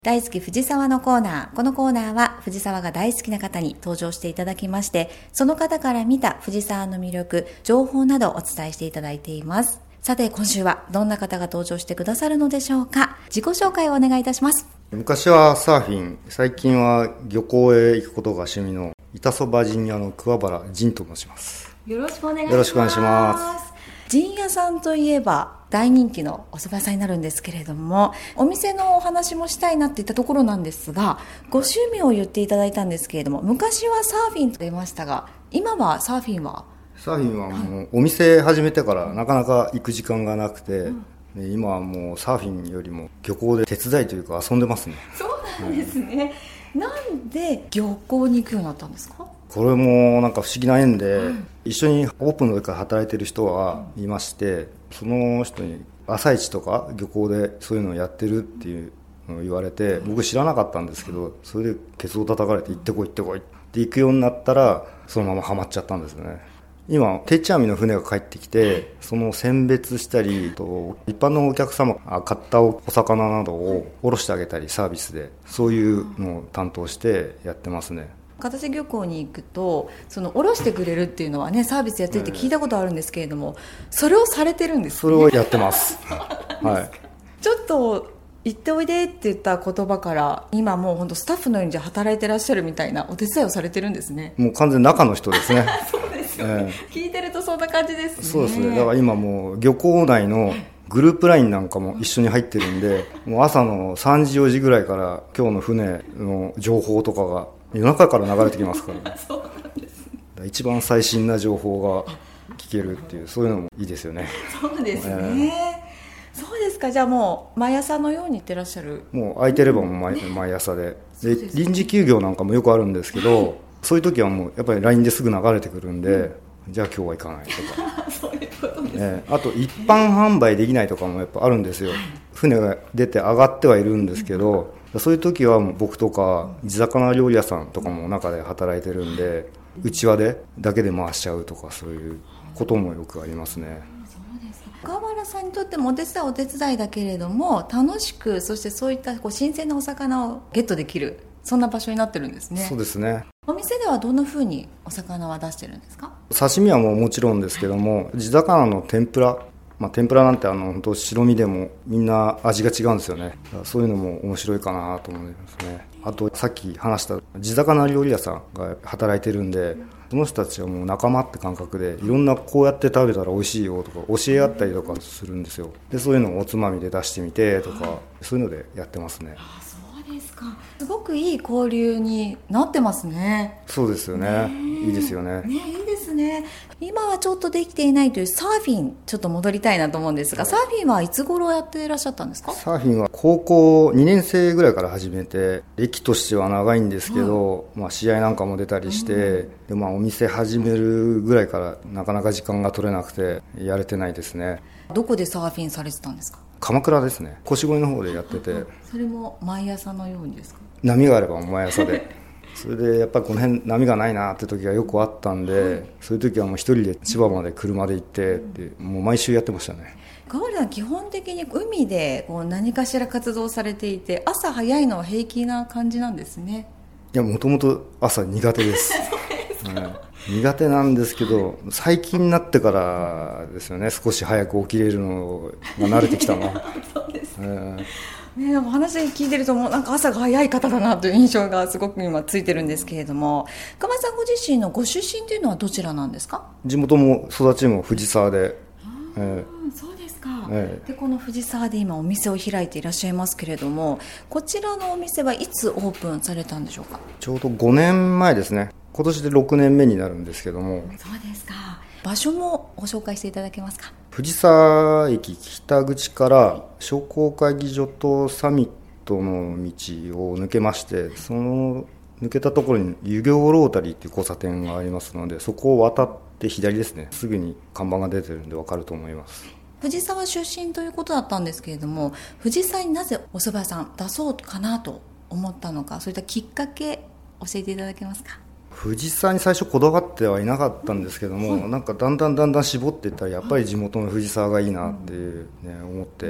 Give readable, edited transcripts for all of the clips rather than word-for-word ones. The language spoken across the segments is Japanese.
大好き藤沢のコーナー。このコーナーは藤沢が大好きな方に登場していただきまして、その方から見た藤沢の魅力、情報などをお伝えしていただいています。さて今週はどんな方が登場してくださるのでしょうか。自己紹介をお願いいたします。 昔はサーフィン、最近は漁港へ行くことが趣味の板そば陣屋の桑原仁と申します。 よろしくお願いします。 よろしくお願いします。 陣屋さんといえば大人気のお蕎麦屋さんになるんですけれども、お店のお話もしたいなっていったところなんですが、ご趣味を言っていただいたんですけれども、昔はサーフィンと出ましたが、今はサーフィンはもうお店始めてからなかなか行く時間がなくて、今はもうサーフィンよりも漁港で手伝いというか遊んでますね。 そうなんですね、なんで漁港に行くようになったんですか？ これもなんか不思議な縁で、一緒にオープンの上から働いてる人はいまして、その人に朝市とか漁港でそういうのをやってるっていうのを言われて、僕知らなかったんですけど、それでケツを叩かれて行ってこい行ってこいって行くようになったら、そのままハマっちゃったんですよね。今定置網の船が帰ってきて、その選別したりと、一般のお客様が買ったお魚などを卸してあげたり、サービスでそういうのを担当してやってますね。 片瀬漁港に行くと、その卸してくれるっていうのはね、サービスやってるって聞いたことあるんですけれども、それをされてるんですね。 それをやってます。はい。 ちょっと行っておいでって言った言葉から今もう本当スタッフのように働いてらっしゃるみたいなお手伝いをされてるんですね。 もう完全に中の人ですね。 そうですよね、聞いてるとそんな感じですね。 そうですね。だから今もう漁港内のグループラインなんかも一緒に入ってるんで、もう朝の3時4時ぐらいから今日の船の情報とかが夜中から流れてきますからね。 そうなんですね。 一番最新な情報が聞けるっていう、そういうのもいいですよね。 そうですね、そうですか。じゃあもう毎朝のように行ってらっしゃる？ もう空いてればもう毎朝で、臨時休業なんかもよくあるんですけど、そういう時はもうやっぱり LINE ですぐ流れてくるんで、じゃあ今日は行かないとかそういうことですね。 あと一般販売できないとかもやっぱあるんですよ。船が出て上がってはいるんですけど、そういう時は僕とか地魚料理屋さんとかも中で働いてるんで、内輪でだけで回しちゃうとか、そういうこともよくありますね。 そうですか。川原さんにとってもお手伝いだけれども、楽しく、そしてそういった新鮮なお魚をゲットできる、そんな場所になってるんですね。 そうですね。 お店ではどんな風にお魚は出してるんですか？ 刺身はもちろんですけども、地魚の天ぷら、天ぷらなんて本当白身でもみんな味が違うんですよね。そういうのも面白いかなと思いますね。あとさっき話した地魚料理屋さんが働いてるんで、その人たちはもう仲間って感覚で、いろんなこうやって食べたら美味しいよとか教え合ったりとかするんですよ。でそういうのをおつまみで出してみてとか、そういうのでやってますね。 そうですか。すごくいい交流になってますね。 そうですよね。いいですよね。 いいですね。今はちょっとできていないというサーフィン、ちょっと戻りたいなと思うんですが、サーフィンはいつ頃やっていらっしゃったんですか？ サーフィンは高校2年生ぐらいから始めて、歴としては長いんですけど、試合なんかも出たりして、でお店始めるぐらいからなかなか時間が取れなくてやれてないですね。 どこでサーフィンされてたんですか？ 鎌倉ですね。腰越の方でやってて。 それも毎朝のようにですか？ 波があれば毎朝でそれでやっぱりこの辺波がないなって時がよくあったんで、そういう時はもう一人で千葉まで車で行ってって、もう毎週やってましたね。 川原さん、基本的に海で何かしら活動されていて、朝早いのは平気な感じなんですね。 いや、もともと朝苦手です苦手なんですけど、最近になってからですよね、少し早く起きれるのが慣れてきたのそうですね、お話聞いてるともうなんか朝が早い方だなという印象がすごく今ついてるんですけれども、川原さんご自身のご出身というのはどちらなんですか？ 地元も育ちも藤沢で。 そうですか、でこの藤沢で今お店を開いていらっしゃいますけれども、こちらのお店はいつオープンされたんでしょうか？ ちょうど5年前ですね。今年で6年目になるんですけども。 そうですか。場所もご紹介していただけますか？ 藤沢駅北口から商工会議所とサミットの道を抜けまして、その抜けたところに湯行ロータリーっていう交差点がありますので、そこを渡って左ですね。すぐに看板が出てるんで分かると思います。 藤沢出身ということだったんですけれども、藤沢になぜお蕎麦屋さん出そうかなと思ったのか、そういったきっかけ教えていただけますか？ 藤沢に最初こだわってはいなかったんですけども、なんかだんだん絞っていったらやっぱり地元の藤沢がいいなっていう、思って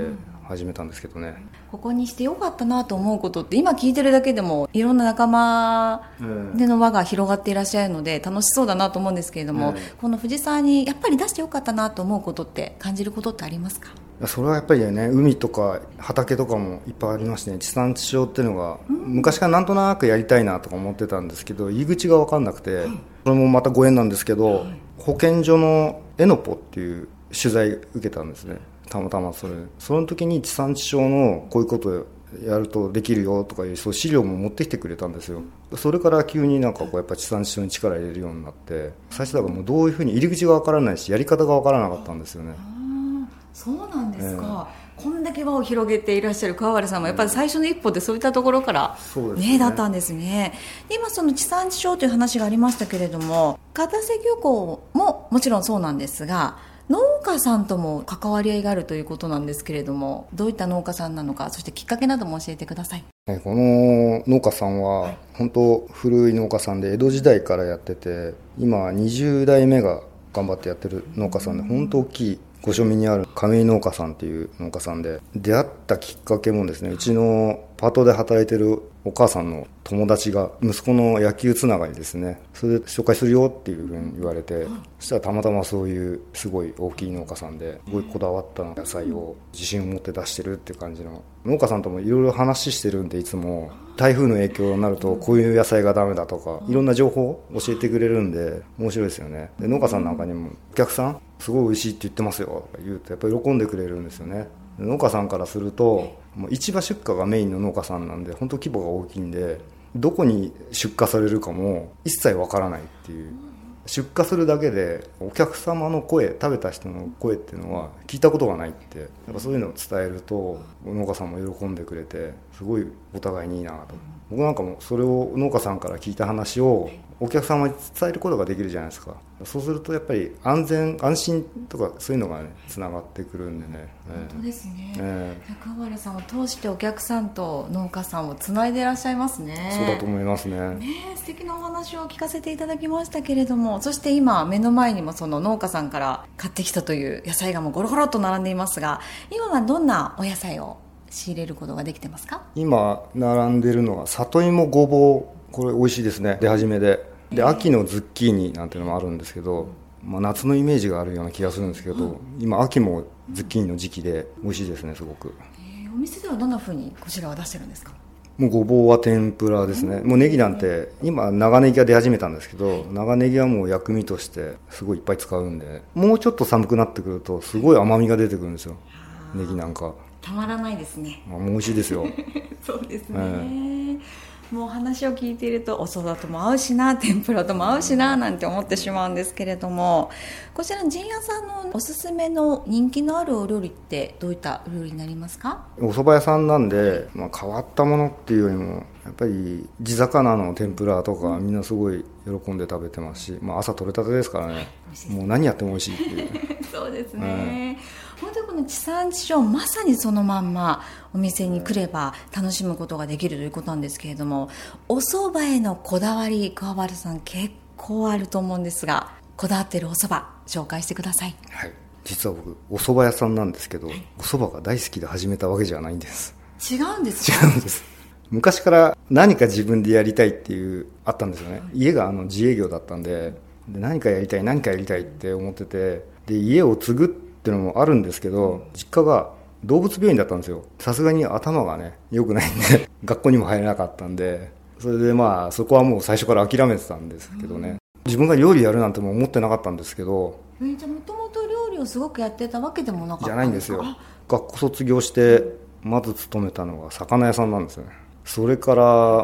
始めたんですけどね。 ここにしてよかったなと思うことって今聞いてるだけでもいろんな仲間での輪が広がっていらっしゃるので楽しそうだなと思うんですけれども、この藤沢にやっぱり出してよかったなと思うことって感じることってありますか？ それはやっぱりね、海とか畑とかもいっぱいありましてね、地産地消っていうのが、昔からなんとなくやりたいなとか思ってたんですけど、入り口が分かんなくて、それもまたご縁なんですけど、保健所のエノポっていう取材受けたんですね。たまたまその時に地産地消のこういうことやるとできるよとかいうそう資料も持ってきてくれたんですよ。それから急になんかこうやっぱ地産地消に力入れるようになって、最初だからもうどういうふうに入り口が分からないしやり方が分からなかったんですよね。 そうなんですか、こんだけ輪を広げていらっしゃる川原さんもやっぱり最初の一歩ってそういったところから、だったんですね。今その地産地消という話がありましたけれども、片瀬漁港ももちろんそうなんですが、農家さんとも関わり合いがあるということなんですけれども、どういった農家さんなのか、そしてきっかけなども教えてください。 この農家さんは本当古い農家さんで江戸時代からやってて、今20代目が頑張ってやってる農家さんで、本当大きい御所見にある亀井農家さんっていう農家さんで、出会ったきっかけもですね、うちのパートで働いてるお母さんの友達が息子の野球つながりですね、それで紹介するよっていうふうに言われて、そしたらたまたまそういうすごい大きい農家さんで、すごいこだわった野菜を自信を持って出してるっていう感じの農家さんともいろいろ話してるんで、いつも台風の影響になるとこういう野菜がダメだとかいろんな情報を教えてくれるんで面白いですよね。で農家さんなんかにもお客さんすごい美味しいって言ってますよとか言うとやっぱり喜んでくれるんですよね。農家さんからするともう市場出荷がメインの農家さんなんで本当規模が大きいんで、どこに出荷されるかも一切わからないっていう、出荷するだけでお客様の声、食べた人の声っていうのは聞いたことがないって、やっぱそういうのを伝えると農家さんも喜んでくれて、すごいお互いにいいなと。僕なんかもそれを農家さんから聞いた話をお客様に伝えることができるじゃないですか。そうするとやっぱり安心とかそういうのがねつながってくるんでね。 本当ですね、川原さんを通してお客さんと農家さんをつないでいらっしゃいますね。 そうだと思いますね。 素敵なお話を聞かせていただきましたけれども、そして今目の前にもその農家さんから買ってきたという野菜がもうゴロゴロと並んでいますが、今はどんなお野菜を仕入れることができてますか？ 今並んでるのは里芋、ごぼう、これ美味しいですね、出始めで。秋のズッキーニなんていうのもあるんですけど、夏のイメージがあるような気がするんですけど、今秋もズッキーニの時期で美味しいですね、すごく。 お店ではどんな風にこちらは出してるんですか？ もうごぼうは天ぷらですね。もうネギなんて今長ネギが出始めたんですけど、長ネギはもう薬味としてすごいいっぱい使うんで、もうちょっと寒くなってくるとすごい甘みが出てくるんですよ、ネギなんか。 たまらないですね。 もう美味しいですよそうですね、もう話を聞いているとお蕎麦とも合うしな、天ぷらとも合うしななんて思ってしまうんですけれども、こちらの陣屋さんのおすすめの人気のあるお料理ってどういったお料理になりますか？ お蕎麦屋さんなんで、変わったものっていうよりもやっぱり地魚の天ぷらとかみんなすごい喜んで食べてますし、朝取れたてですからね、もう何やっても美味しいっていうそうですね、本当にこの地産地消、まさにそのまんまお店に来れば楽しむことができるということなんですけれども、お蕎麦へのこだわり、川原さん結構あると思うんですが、こだわっているお蕎麦紹介してください。 はい、実は僕お蕎麦屋さんなんですけど、お蕎麦が大好きで始めたわけじゃないんです。 違うんですか？ 違うんです。昔から何か自分でやりたいっていうあったんですよね。家が自営業だったんで、何かやりたいって思ってて、で家を継ぐっていうのもあるんですけど、実家が動物病院だったんですよ。さすがに頭がね良くないんで学校にも入れなかったんで、それでそこはもう最初から諦めてたんですけどね、自分が料理やるなんても思ってなかったんですけど。 じゃあもともと料理をすごくやってたわけでもなかったんですか？ じゃないんですよ。学校卒業してまず勤めたのが魚屋さんなんですよね。それから、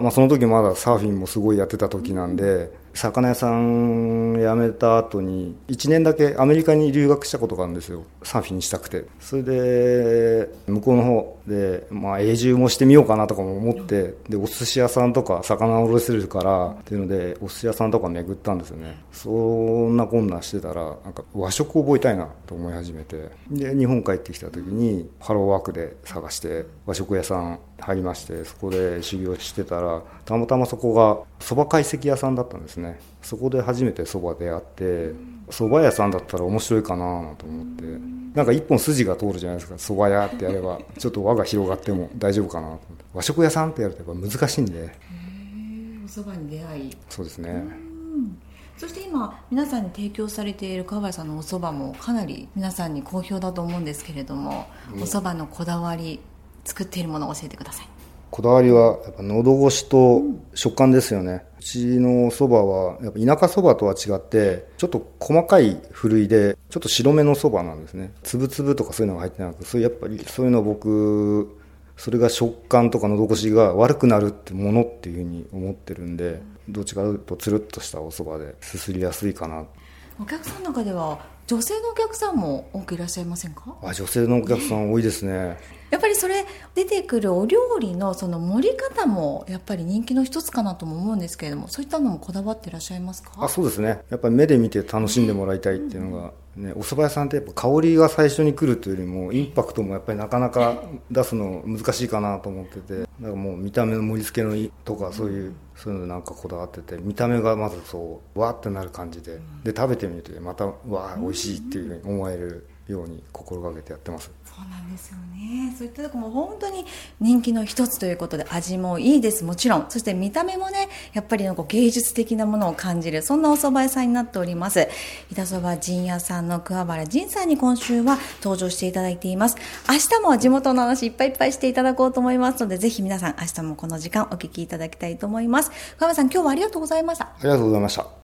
その時まだサーフィンもすごいやってた時なんで、魚屋さん辞めた後に1年だけアメリカに留学したことがあるんですよ、サーフィンしたくて。それで向こうの方で、永住もしてみようかなとかも思って、でお寿司屋さんとか魚おろせるからっていうのでお寿司屋さんとか巡ったんですよね。そんなこんなしてたらなんか和食を覚えたいなと思い始めて、で日本帰ってきた時にハローワークで探して和食屋さん入りまして、そこで修行してたらたまたまそこが蕎麦懐石屋さんだったんですね。そこで初めて蕎麦出会って、 蕎麦屋さんだったら面白いかなと思って、なんか一本筋が通るじゃないですか。蕎麦屋ってやればちょっと輪が広がっても大丈夫かなと思って。和食屋さんってやるとやっぱ難しいんで。 お蕎麦に出会い。 そうですね。 そして今皆さんに提供されている川原さんのお蕎麦もかなり皆さんに好評だと思うんですけれども、お蕎麦のこだわり、作っているものを教えてください。 こだわりはやっぱ喉越しと食感ですよね。うちのそばはやっぱ田舎そばとは違ってちょっと細かいふるいでちょっと白めのそばなんですね。つぶつぶとかそういうのが入ってなくて、そういうやっぱりそういうの僕それが食感とか喉越しが悪くなるってものっていうふうに思ってるんで、どっちかというとつるっとしたおそばですすりやすいかな。 お客さんの中では女性のお客さんも多くいらっしゃいませんか？ 女性のお客さん多いですね。 やっぱりそれ出てくるお料理のその盛り方もやっぱり人気の一つかなとも思うんですけれども、そういったのもこだわっていらっしゃいますか？ そうですね。やっぱり目で見て楽しんでもらいたいっていうのが、ね、お蕎麦屋さんってやっぱ香りが最初に来るというよりもインパクトもやっぱりなかなか出すの難しいかなと思ってて、だからもう見た目の盛り付けのとかそういうのなんかこだわってて、見た目がまずそうわーってなる感じで、で食べてみるとまたわー美味しいっていうふうに思えるように心がけてやってます。 そうなんですよね。そういったところも本当に人気の一つということで、味もいいです、もちろん。そして見た目もね、やっぱりなんか芸術的なものを感じる、そんなお蕎麦屋さんになっております。板そば陣屋さんの桑原仁さんに今週は登場していただいています。明日も地元の話いっぱいいっぱいしていただこうと思いますので、ぜひ皆さん明日もこの時間お聞きいただきたいと思います。桑原さん、今日はありがとうございました。 ありがとうございました。